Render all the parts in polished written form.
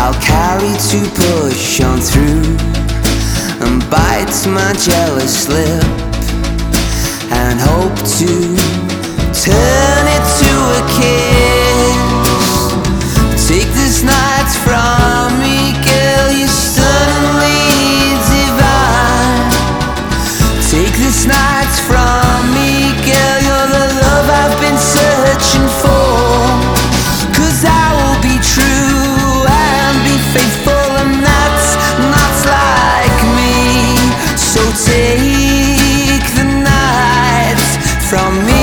I'll carry to push on through and bite my jealous lip and hope to turn it to a kiss. Take this night from me, girl, you're stunningly divine. Take this night from me, girl, you're the love I've been searching for. 'Cause I will be true and be faithful, and that's not like me. So take the night from me.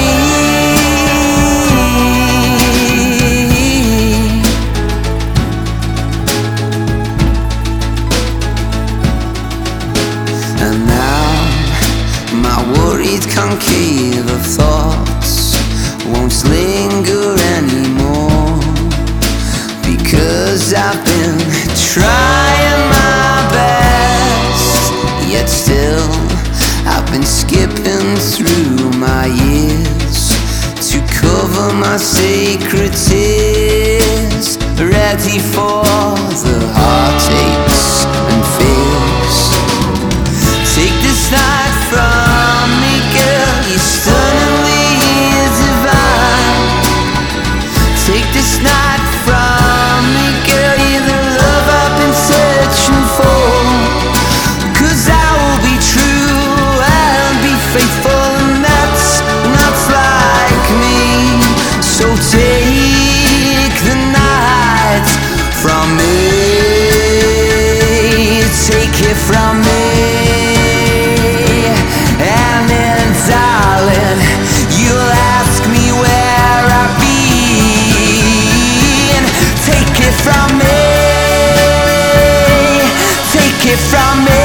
And now my worried concave of thoughts won't linger anymore, because I've been trying my best. Yet still I've been skipping through my years to cover my sacred tears, ready for the heartaches and fears. Take this night from me, girl, you're stunningly divine. Take this night from me, girl, you're the love I've been searching for. 'Cause I will be true and be faithful, and that's not like me. So take the night from me. Take it from me. And then, darling, you'll ask me where I've been. Take it from me. Take it from me.